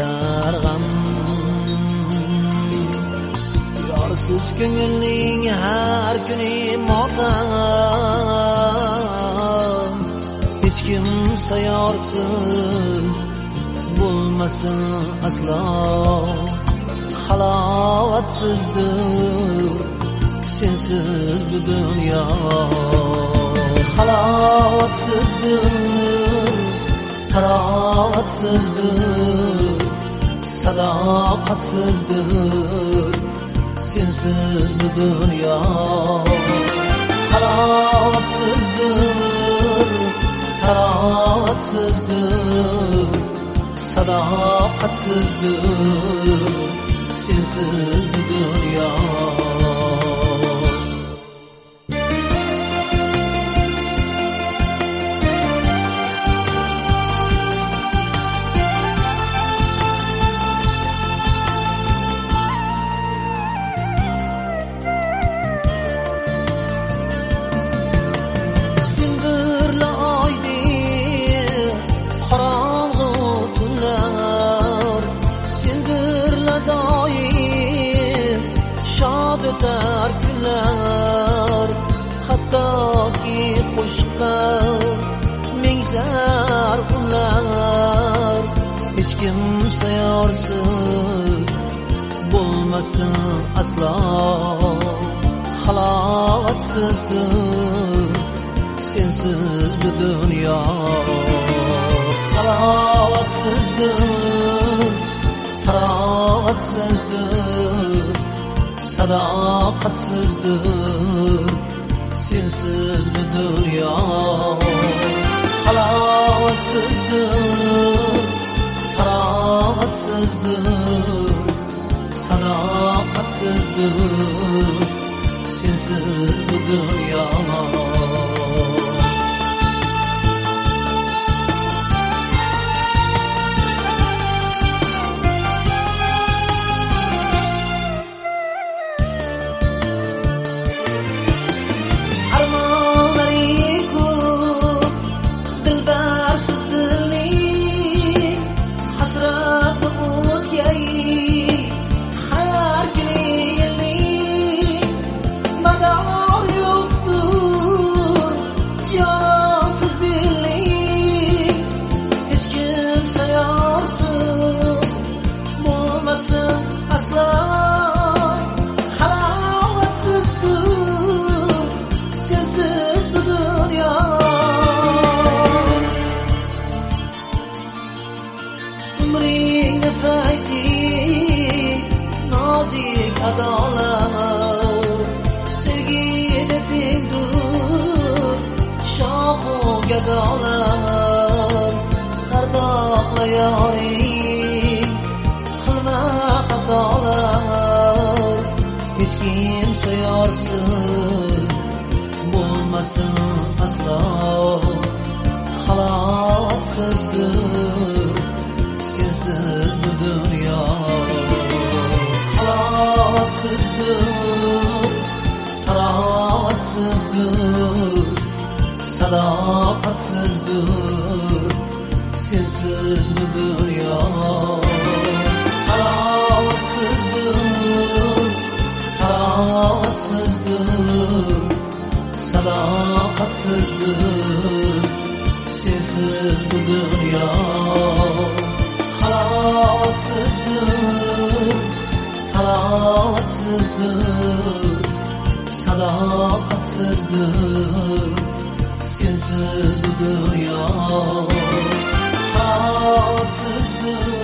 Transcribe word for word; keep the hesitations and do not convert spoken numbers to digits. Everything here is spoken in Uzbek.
ketar g'am. Yorsiz ko'ngilning har kuni motam, hech kim sayorsiz bo'lmasin aslo. Halovatsizdir sensiz bu dunyo, halovatsizdir, tarovatsizdir, sadoqatsizdir sensiz bu dunyo. Halovatsizdir, tarovatsizdir, sadoqatsizdir sensiz bu dunyo. O'tar kunlar, hattoki qo'shiqlar mingzar kunlar, hech kim sayorsiz bo'lmasin aslo. Halovatsizdir sensiz bu dunyo, halovatsizdir, tarovatsizdir, sadoqatsizdir sensiz bu dunyo. Halovatsizdir, tarovatsizdir, sadoqatsizdir sensiz bu dunyo. Nazik adalar, sevgini tengdur shohu gadolar. Qardoqla yoring, qilma xatolar, hech kim sayorsiz bo'lmasin aslo. Halovatsizdir sensiz bu dunyo, halovatsizdir, tarovatsizdir, sadoqatsizdir sensiz bu dunyo. Halovatsizdir, tarovatsizdir, sadoqatsizdir sensiz bu dunyo. Halovatsizdir, tarovatsizdir, sadoqatsizdir sensiz bu dunyo. Halovatsizdir,